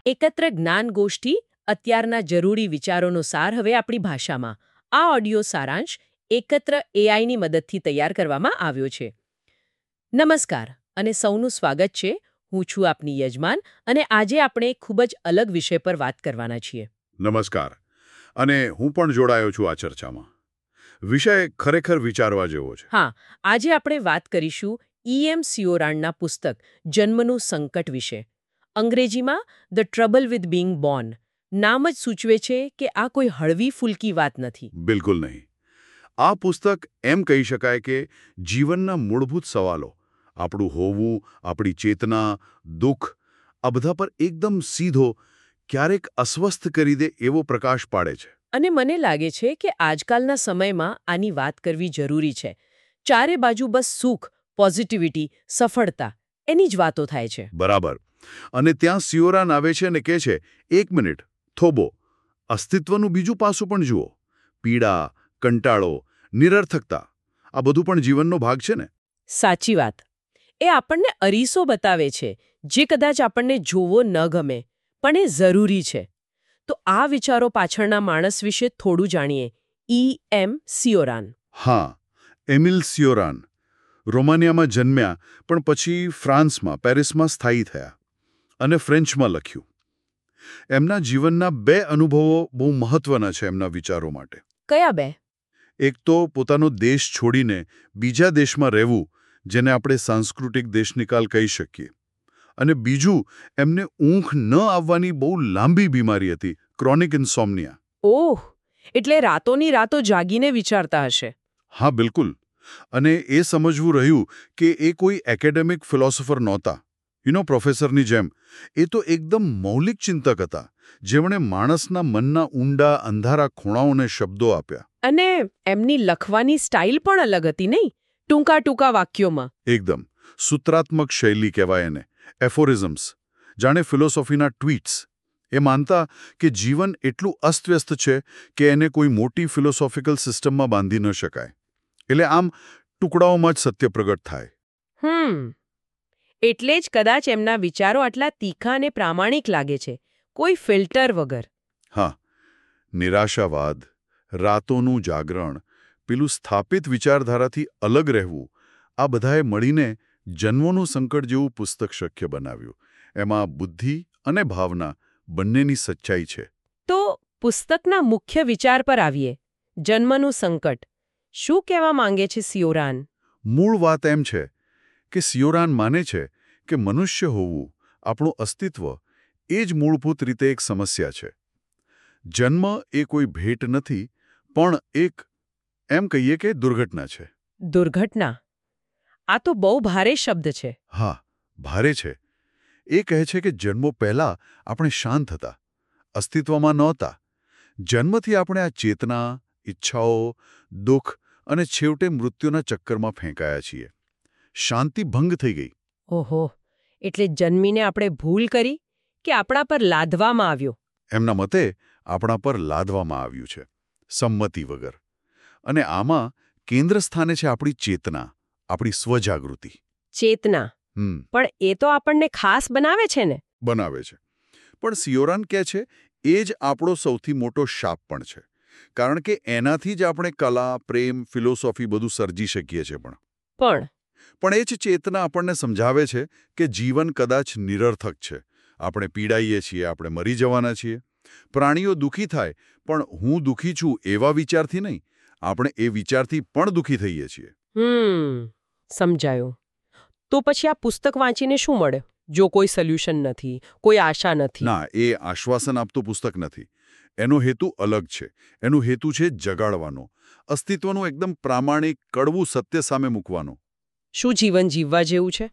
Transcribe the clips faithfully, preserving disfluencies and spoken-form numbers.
એકત્ર જ્ઞાન ગોષ્ઠી અત્યારના જરૂરી વિચારોનો સાર હવે આપણી ભાષામાં. આ ઓડિયો સારાંશ એકત્ર એઆઈની મદદથી તૈયાર કરવામાં આવ્યો છે. નમસ્કાર અને સૌનું સ્વાગત છે. હું છું આપની યજમાન અને આજે આપણે ખૂબ જ અલગ વિષય પર વાત કરવાના છીએ. નમસ્કાર. અને હું પણ જોડાયો છું આ ચર્ચામાં. વિષય ખરેખર વિચારવા જેવો છે. હા, આજે આપણે વાત કરીશું ઈએમ સિયોરાનના પુસ્તક જન્મનું સંકટ વિશે. અંગ્રેજીમાં the trouble with being born. નામ જ સૂચવે છે કે આ કોઈ હળવી ફૂલકી વાત નથી. બિલકુલ નહીં. આ પુસ્તક એમ કહી શકાય કે જીવનના મૂળભૂત સવાલો, આપણું હોવું, આપણી ચેતના, દુઃખ, આ બધા પર એકદમ સીધો, ક્યારેક અસ્વસ્થ કરી દે એવો પ્રકાશ પાડે છે. અને મને લાગે છે કે આજકાલના સમયમાં આની વાત કરવી જરૂરી છે. ચારે બાજુ બસ સુખ, પોઝિટિવિટી, સફળતા એની જ વાતો થાય છે. બરાબર. અને ત્યાં સિયોરાન આવે છે અને કહે છે, એક મિનિટ, થોભો, અસ્તિત્વનું બીજું પાસું પણ જુઓ. પીડા, કંટાળો, નિરર્થકતા, આ બધું પણ જીવનનો ભાગ છે ને? સાચી વાત. એ આપણને અરીસો બતાવે છે, જે કદાચ આપણને જોવો ન ગમે, પણ એ જરૂરી છે. તો આ વિચારો પાછળના માણસ વિશે થોડું જાણીએ. ઈ એમ સિયોરાન. હા, એમિલ સિયોરાન. રોમાનિયામાં જન્મ્યા, પણ પછી ફ્રાન્સમાં, પેરિસમાં સ્થાયી થયા અને ફ્રેન્ચમાં લખ્યું. એમના જીવનના બે અનુભવો બહુ મહત્વના છે એમના વિચારો માટે. કયા બે? એક તો પોતાનો દેશ છોડીને બીજા દેશમાં રહેવું, જેને આપણે સાંસ્કૃતિક દેશનિકાલ કહી શકીએ. અને બીજું, એમને ઊંઘ ન આવવાની બહુ લાંબી બીમારી હતી, ક્રોનિક ઇન્સોમ્નિયા. ઓહ, એટલે રાતોની રાતો જાગીને વિચારતા હશે. હા, બિલકુલ. અને એ સમજવું રહ્યું કે એ કોઈ એકેડેમિક ફિલોસોફર નહોતા, યુ નો પ્રોફેસરની જેમ. એ તો એકદમ મૌલિક ચિંતક હતા, જેમણે માણસના મનના ઊંડા અંધારા ખૂણાઓને શબ્દો આપ્યા. અને એમની લખવાની સ્ટાઇલ પણ અલગ હતી, નહીં? ટૂંકા ટૂંકા વાક્યોમાં. એકદમ સૂત્રાત્મક શૈલી કહેવાય એને, એફોરિઝમ્સ, જાણે ફિલોસોફીના ટ્વીટ્સ. એ માનતા કે જીવન એટલું અસ્તવ્યસ્ત છે કે એને કોઈ મોટી ફિલોસોફિકલ સિસ્ટમમાં બાંધી ન શકાય. એટલે આમ ટુકડાઓમાં જ સત્ય પ્રગટ થાય. હમ એટલે જ કદાચ એમના વિચારો આટલા તીખા અને પ્રામાણિક લાગે છે, કોઈ ફિલ્ટર વગર. હા, નિરાશાવાદ, રાતોનું જાગરણ, પેલું સ્થાપિત વિચારધારાથી અલગ રહેવું, આ બધાએ મળીને જન્મોનું સંકટ જેવું પુસ્તક શક્ય બનાવ્યું. એમાં બુદ્ધિ અને ભાવના બંનેની સચ્ચાઈ છે. તો પુસ્તકના મુખ્ય વિચાર પર આવીએ. જન્મનું સંકટ. શું કહેવા માંગે છે સિયોરાન? મૂળ વાત એમ છે કે સિયોરાન માને છે કે મનુષ્ય હોવું, આપણું અસ્તિત્વ, એ જ મૂળભૂત રીતે એક સમસ્યા છે. જન્મ એ કોઈ ભેટ નથી, પણ એક, એમ કહીએ કે દુર્ઘટના છે. દુર્ઘટના? આ તો બહુ ભારે શબ્દ છે. હા, ભારે છે. એ કહે છે કે જન્મો પહેલા આપણે શાંત હતા, અસ્તિત્વમાં નહોતા. જન્મથી આપણે આ ચેતના, ઈચ્છાઓ, દુઃખ અને છેવટે મૃત્યુના ચક્કરમાં ફેંકાયા છીએ. શાંતિ ભંગ થઈ ગઈ. ઓહો, એટલે જન્મીને આપણે ભૂલ કરી કે આપણા પર લાદવામાં આવ્યો? એમના મતે આપણા પર લાદવામાં આવ્યું છે, સંમતિ વગર. અને આમાં કેન્દ્ર સ્થાને છે આપણી ચેતના, આપણી સ્વજાગૃતિ. ચેતના? હમ પણ એ તો આપણને ખાસ બનાવે છે ને? બનાવે છે. પણ સિયોરાન કહે છે એ જ આપણો સૌથી મોટો શાપ પણ છે. કારણ કે એનાથી જ આપણે કલા, પ્રેમ, ફિલોસોફી બધું સર્જી શકીએ છીએ. પણ પણ પણ એ જ ચેતના આપણને સમજાવે છે કે જીવન કદાચ નિરર્થક છે. આપણે પીડાઈએ છીએ, આપણે મરી જવાના છીએ. પ્રાણીઓ દુઃખી થાય, પણ હું દુઃખી છું એવા વિચારથી નહીં, આપણે એ વિચારથી પણ દુઃખી થઈએ છીએ. હમ સમજાયું. તો પછી આ પુસ્તક વાંચીને શું મળે? જો કોઈ સોલ્યુશન નથી, કોઈ આશા નથી. ના, એ આશ્વાસન આપતું પુસ્તક નથી. એનો હેતુ અલગ છે. એનો હેતુ છે જગાડવાનો, અસ્તિત્વનું એકદમ પ્રામાણિક, કડવું સત્ય સામે મૂકવાનો. શું જીવન જીવવા જેવું છે?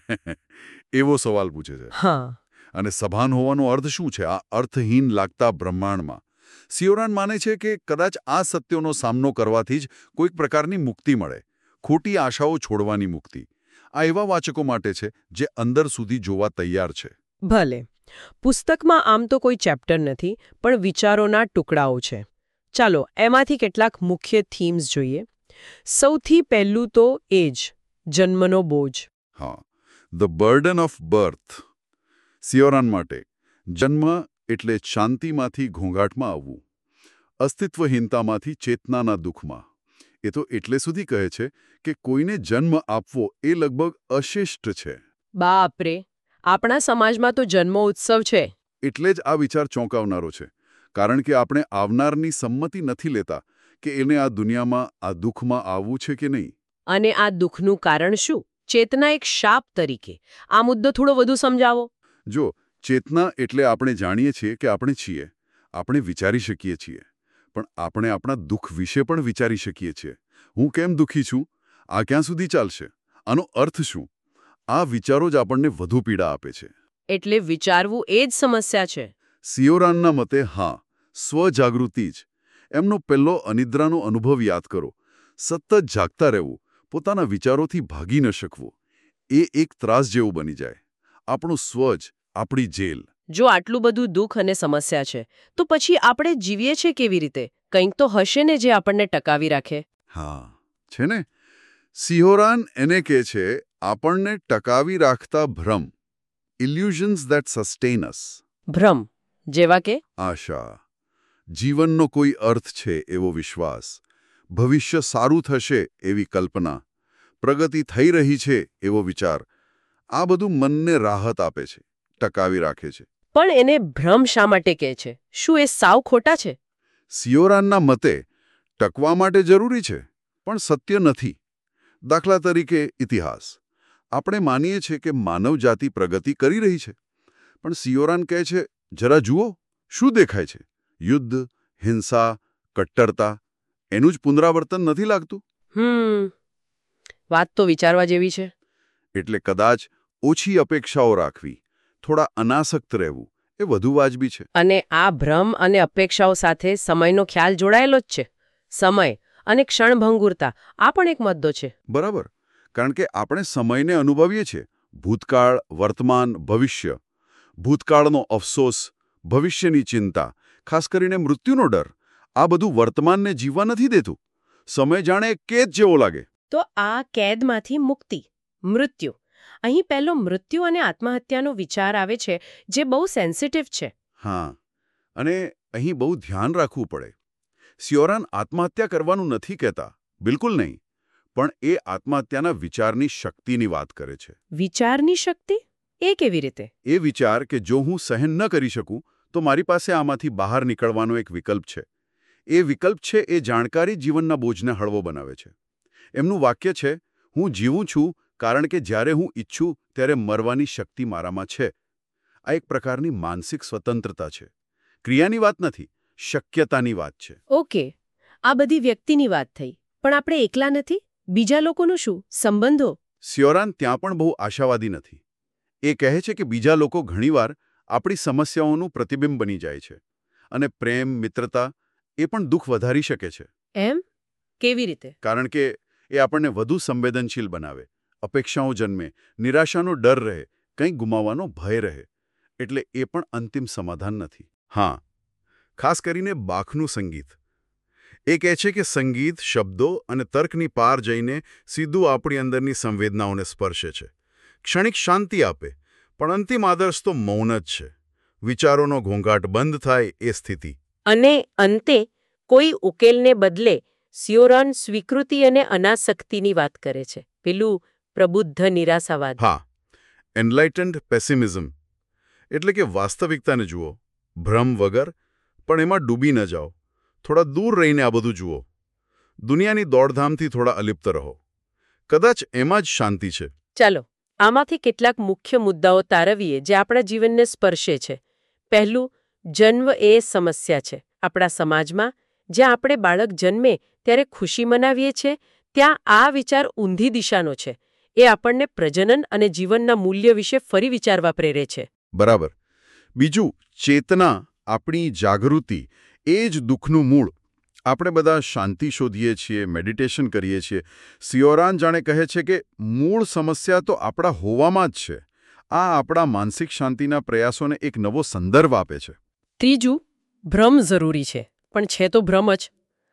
એવો સવાલ પૂછે છે. હા. અને સભાન હોવાનો અર્થ શું છે આ અર્થહીન લાગતા બ્રહ્માંડમાં? સિયોરાન માને છે કે કદાચ આ સત્યોનો સામનો કરવાથી જ કોઈક પ્રકારની મુક્તિ મળે, ખોટી આશાઓ છોડવાની મુક્તિ. આ એવા વાચકો માટે છે જે અંદર સુધી જોવા તૈયાર છે. ભલે. પુસ્તકમાં આમ તો કોઈ ચેપ્ટર નથી, પણ વિચારોના ટુકડાઓ છે. ચાલો એમાંથી કેટલાક મુખ્ય થીમ્સ જોઈએ. સૌથી પહેલું તો એ જ, જન્મનો બોજ. હા, the burden of birth. Cioran માટે જન્મ એટલે શાંતિમાંથી ઘોંઘાટમાં આવવું, અસ્તિત્વહીનતામાંથી ચેતનાના દુઃખમાં. એ તો એટલે સુધી કહે છે કે કોઈને જન્મ આપવો એ લગભગ અશિષ્ટ છે. બાપરે, આપણા સમાજમાં તો જન્મ ઉત્સવ છે. એટલે જ આ વિચાર ચોંકાવનારો છે, કારણ કે આપણે આવનારની સંમતિ નથી લેતા કે એને આ દુનિયામાં આ દુઃખમાં આવવું છે કે નહીં. અને આ દુઃખનું કારણ શું? ચેતના એક શાપ તરીકે આ મુદ્દો થોડો વધુ સમજાવો. જો ચેતના એટલે આપણે જાણીએ છીએ કે આપણે છીએ, આપણે વિચારી શકીએ છીએ, પણ આપણે આપણા દુઃખ વિશે પણ વિચારી શકીએ છીએ. હું કેમ દુઃખી છું? આ ક્યાં સુધી ચાલશે? આનો અર્થ શું? આ વિચારો જ આપણને વધુ પીડા આપે છે. એટલે વિચારવું એ જ સમસ્યા છે. સિયોરાનના મતે હા, સ્વજાગૃતિ જ. એમનો પહેલો અનિદ્રાનો અનુભવ યાદ કરો. સતત જાગતા રહેવું, પોતાના વિચારોથી ભાગી ન શકવું, એ એક ત્રાસ જેવું બની જાય. આપણું સ્વ જ આપણી જેલ. જો આટલું બધું દુઃખ અને સમસ્યા છે, તો પછી આપણે જીવીએ છીએ કેવી રીતે? કંઈક તો હશે ને જે આપણને ટકાવી રાખે. હા, છે ને. સિયોરાન એને કહે છે આપણને ટકાવી રાખતા ભ્રમ, ઇલ્યુઝન્સ ધેટ સસ્ટેન અસ. ભ્રમ જેવા કે આશા, જીવનનો કોઈ અર્થ છે એવો વિશ્વાસ, ભવિષ્ય સારું થશે એવી કલ્પના, પ્રગતિ થઈ રહી છે એવો વિચાર. આ બધું મનને રાહત આપે છે, ટકાવી રાખે છે. પણ એને ભ્રમ શા માટે કહે છે? શું એ સાવ ખોટા છે? સિયોરાનના મતે ટકવા માટે જરૂરી છે, પણ સત્ય નથી. દાખલા તરીકે ઇતિહાસ. આપણે માનીએ છીએ કે માનવજાતિ પ્રગતિ કરી રહી છે, પણ સિયોરાન કહે છે જરા જુઓ, શું દેખાય છે? યુદ્ધ, હિંસા, કટ્ટરતા, એનું જ પુનરાવર્તન નથી લાગતું? હમ વાત તો વિચારવા જેવી છે. એટલે કદાચ ઓછી અપેક્ષાઓ રાખવી, થોડા અનાસક્ત રહેવું, એ વધુ વાજબી છે. અને આ ભ્રમ અને અપેક્ષાઓ સાથે સમયનો ખ્યાલ જોડાયેલો જ છે. સમય અને ક્ષણભંગુરતા આ પણ એક મુદ્દો છે. બરાબર, કારણ કે આપણે સમયને અનુભવીએ છીએ. ભૂતકાળ, વર્તમાન, ભવિષ્ય. ભૂતકાળનો અફસોસ, ભવિષ્યની ચિંતા, ખાસ કરીને મૃત્યુનો ડર, આ બધું વર્તમાનને જીવવા નથી દેતું. સમય જાણે કેદ જેવો લાગે. તો આ કેદમાંથી મુક્તિ, મૃત્યુ. અહીં પહેલો મૃત્યુ અને આત્મહત્યાનો વિચાર આવે છે, જે બહુ સેન્સિટિવ છે. હા, અને અહીં બહુ ધ્યાન રાખવું પડે. સિયોરાન આત્મહત્યા કરવાનું નથી કહેતા, બિલકુલ નહીં. પણ એ આત્મહત્યાના વિચારની શક્તિની વાત કરે છે. વિચારની શક્તિ? એ કેવી રીતે? એ વિચાર કે જો હું સહન ન કરી શકું તો મારી પાસે આમાંથી બહાર નીકળવાનો એક વિકલ્પ છે. એ વિકલ્પ છે એ જાણકારી જીવનના બોજને હળવો બનાવે છે. એમનું વાક્ય છે, હું જીવું છું કારણ કે જ્યારે હું ઈચ્છું ત્યારે મરવાની શક્તિ મારામાં છે. આ એક પ્રકારની માનસિક સ્વતંત્રતા છે. ક્રિયાની વાત નથી, શક્યતાની વાત છે. ઓકે, આ બધી વ્યક્તિની વાત થઈ. પણ આપણે એકલા નથી? બીજા લોકોનું શું? સંબંધો? સિયોરાન ત્યાં પણ બહુ આશાવાદી નથી. એ કહે છે કે બીજા લોકો ઘણીવાર આપણી સમસ્યાઓનું પ્રતિબિંબ બની જાય છે. અને પ્રેમ, મિત્રતા એ પણ દુઃખ વધારી શકે છે. એમ? કેવી રીતે? કારણ કે એ આપણને વધુ સંવેદનશીલ બનાવે, અપેક્ષાઓ જન્મે, નિરાશાનો ડર રહે, કંઈક ગુમાવવાનો ભય રહે. એટલે એ પણ અંતિમ સમાધાન નથી. હા, ખાસ કરીને બાખનું સંગીત. એ કહે છે કે સંગીત, શબ્દો અને તર્કની પાર જઈને સીધું આપણી અંદરની સંવેદનાઓને સ્પર્શે છે. ક્ષણિક શાંતિ આપે, પણ અંતિમ આદર્શ તો મૌન જ છે. વિચારોનો ઘોંઘાટ બંધ થાય એ સ્થિતિ. અને અંતે કોઈ ઉકેલને બદલે સિયોરાન સ્વીકૃતિ અને અનાસક્તિની વાત કરે છે. પેલું પ્રબુદ્ધ નિરાશાવાદ. હા, એનલાઇટન્ડ પેસિમિઝમ. એટલે કે વાસ્તવિકતાને જુઓ, ભ્રમ વગર, પણ એમાં ડૂબી ન જાઓ. થોડા દૂર રહીને આ બધું જુઓ. દુનિયાની દોડધામથી થોડા અલિપ્ત રહો. કદાચ એમાં જ શાંતિ છે. ચાલો, આમાંથી કેટલાક મુખ્ય મુદ્દાઓ તારવીએ જે આપણા જીવનને સ્પર્શે છે. પહેલું, જન્મ એ સમસ્યા છે. આપણા સમાજમાં જ્યાં આપણે બાળક જન્મે ત્યારે ખુશી મનાવીએ છીએ, ત્યાં આ વિચાર ઊંધી દિશાનો છે. એ આપણને પ્રજનન અને જીવનના મૂલ્ય વિશે ફરી વિચારવા પ્રેરે છે. બરાબર. બીજું, ચેતના, આપણી જાગૃતિ, એ જ દુઃખનું મૂળ. આપણે બધા શાંતિ શોધીએ છીએ, મેડિટેશન કરીએ છીએ. સિયોરાન જાણે કહે છે કે મૂળ સમસ્યા તો આપણા હોવામાં જ છે. આ આપણા માનસિક શાંતિના પ્રયાસોને એક નવો સંદર્ભ આપે છે. ત્રીજું, ભ્રમ જરૂરી છે, પણ છે તો ભ્રમ જ.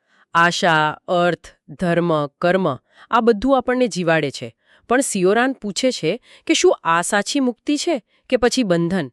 આશા, અર્થ, ધર્મ, કર્મ આ બધું આપણને જીવાડે છે. પણ સિયોરાન પૂછે છે કે શું આ સાચી મુક્તિ છે કે પછી બંધન?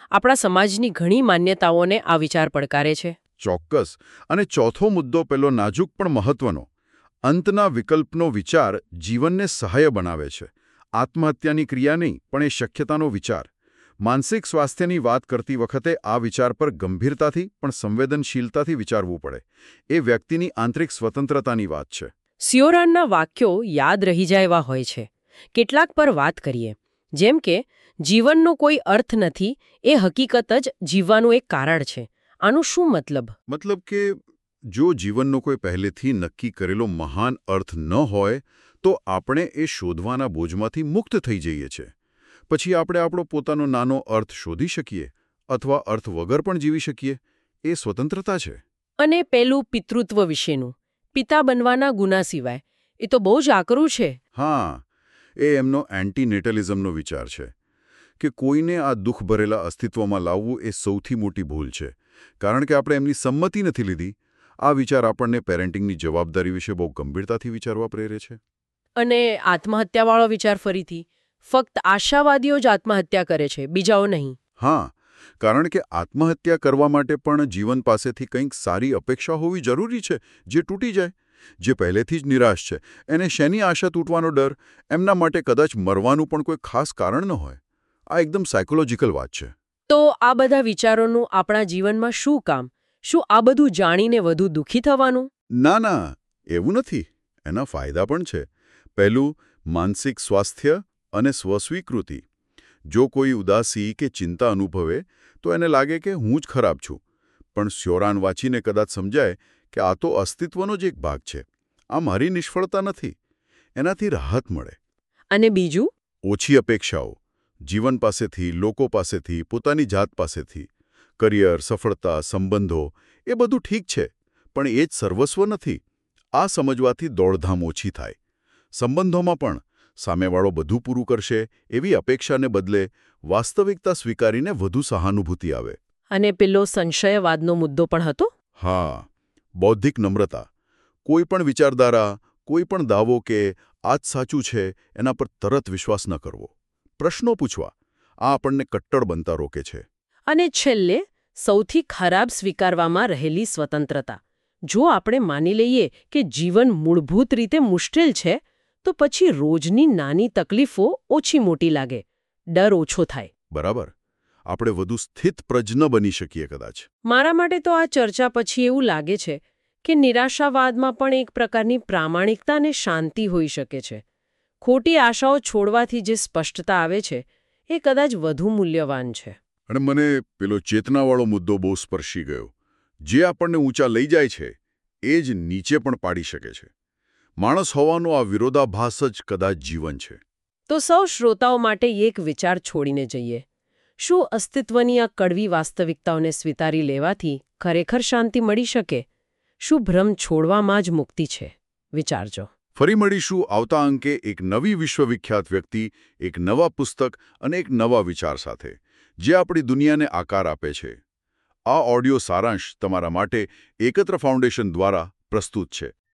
આપણા સમાજની ઘણી માન્યતાઓને આ વિચાર પડકારે છે. ચોક્કસ. અને ચોથો મુદ્દો પેલો નાજુક પણ મહત્વનો. અંતના વિકલ્પનો વિચાર જીવનને સહાય બનાવે છે. આત્મહત્યાની ક્રિયા નહીં, પણ એ શક્યતાનો વિચાર. માનસિક સ્વાસ્થ્યની વાત કરતી વખતે આ વિચાર પર ગંભીરતાથી પણ સંવેદનશીલતાથી વિચારવું પડે. એ વ્યક્તિની આંતરિક સ્વતંત્રતાની વાત છે. સિયોરાનના વાક્યો યાદ રહી જાય એવા હોય છે. કેટલાક પર વાત કરીએ. જેમ કે જીવનનો કોઈ અર્થ નથી, એ હકીકત જ જીવવાનું એક કારણ છે. આનું શું મતલબ? મતલબ કે જો જીવનનો કોઈ પહેલેથી નક્કી કરેલો મહાન અર્થ ન હોય તો આપણે એ શોધવાના બોજમાંથી મુક્ત થઈ જઈએ છીએ. પછી આપણે આપણો પોતાનો નાનો અર્થ શોધી શકીએ અથવા અર્થ વગર પણ જીવી શકીએ. એ સ્વતંત્રતા છે. અને પેલું પિતૃત્વ વિશેનું, પિતા બનવાના ગુના સિવાય, એ તો બહુ જ આકરું છે. હા, એ એમનો એન્ટીનેટલિઝમનો વિચાર છે કે કોઈને આ દુઃખ ભરેલા અસ્તિત્વમાં લાવવું એ સૌથી મોટી ભૂલ છે. કારણ કે આપણે એમની સંમતિ નથી લીધી. આ વિચાર આપણને પેરેન્ટિંગની જવાબદારી વિશે બહુ ગંભીરતાથી વિચારવા પ્રેરે છે. અને આત્મહત્યાવાળો વિચાર ફરીથી, ફક્ત આશાવાદીઓ જ આત્મહત્યા કરે છે, બીજાઓ નહીં. હા, કારણ કે આત્મહત્યા કરવા માટે પણ જીવન પાસેથી કંઈક સારી અપેક્ષા હોવી જરૂરી છે, જે તૂટી જાય. જે પહેલેથી જ નિરાશ છે, એને શેની આશા તૂટવાનો ડર? એમના માટે કદાચ મરવાનું પણ કોઈ ખાસ કારણ ન હોય. આ એકદમ સાયકોલોજીકલ વાત છે. તો આ બધા વિચારોનું આપણા જીવનમાં શું કામ? શું આ બધું જાણીને વધુ દુઃખી થવાનું? ના ના, એવું નથી. એના ફાયદા પણ છે. પહેલું, માનસિક સ્વાસ્થ્ય અને સ્વસ્વીકૃતિ. જો કોઈ ઉદાસી કે ચિંતા અનુભવે તો એને લાગે કે હું જ ખરાબ છું. પણ સ્યોરાન વાંચીને કદાચ સમજાય કે આ તો અસ્તિત્વનો જ એક ભાગ છે. આ મારી નિષ્ફળતા નથી. એનાથી રાહત મળે. અને બીજું? ઓછી અપેક્ષાઓ. જીવન પાસેથી, લોકો પાસેથી, પોતાની જાત પાસેથી. કરિયર, સફળતા, સંબંધો, એ બધું ઠીક છે, પણ એ જ સર્વસ્વ નથી. આ સમજવાથી દોડધામ ઓછી થાય. સંબંધોમાં પણ સામેવાળો બધું પૂરું કરશે એવી અપેક્ષાને બદલે વાસ્તવિકતા સ્વીકારીને વધુ સહાનુભૂતિ આવે. અને પેલો સંશયવાદનો મુદ્દો પણ હતો? હા, બૌદ્ધિક નમ્રતા. કોઈ પણ વિચારધારા, કોઈ પણ દાવો કે આ જ સાચું છે એના પર તરત વિશ્વાસ ન કરવો. પ્રશ્નો પૂછવા. આ આપણને કટ્ટર બનતા રોકે છે. અને છેલ્લે, સૌથી ખરાબ સ્વીકારવામાં રહેલી સ્વતંત્રતા. જો આપણે માની લઈએ કે જીવન મૂળભૂત રીતે મુશ્કેલ છે, તો પછી રોજની નાની તકલીફો ઓછી મોટી લાગે, ડર ઓછો થાય. બરાબર. આપણે વધુ સ્થિત પ્રજ્ઞ બની શકીએ કદાચ. મારા માટે તો આ ચર્ચા પછી એવું લાગે છે કે નિરાશાવાદમાં પણ એક પ્રકારની પ્રામાણિકતા અને શાંતિ હોઈ શકે છે. ખોટી આશાઓ છોડવાથી જે સ્પષ્ટતા આવે છે, એ કદાચ વધુ મૂલ્યવાન છે. અને મને પેલો ચેતનાવાળો મુદ્દો બહુ સ્પર્શી ગયો. જે આપણને ઊંચા લઈ જાય છે એ જ નીચે પણ પાડી શકે છે. માણસ હોવાનો આ વિરોધાભાસ જ કદાચ જીવન છે. તો સૌ શ્રોતાઓ માટે એક વિચાર છોડીને જઈએ. શું અસ્તિત્વની આ કડવી વાસ્તવિકતાઓને સ્વીકારી લેવાથી ખરેખર શાંતિ મળી શકે? શું ભ્રમ છોડવામાં જ મુક્તિ છે? વિચારજો. ફરી મળીશું આવતા અંકે એક નવી વિશ્વવિખ્યાત વ્યક્તિ, એક નવા પુસ્તક અને એક નવા વિચાર સાથે, જે આપણી દુનિયાને આકાર આપે છે. આ ઓડિયો સારાંશ તમારા માટે એકત્ર ફાઉન્ડેશન દ્વારા પ્રસ્તુત છે.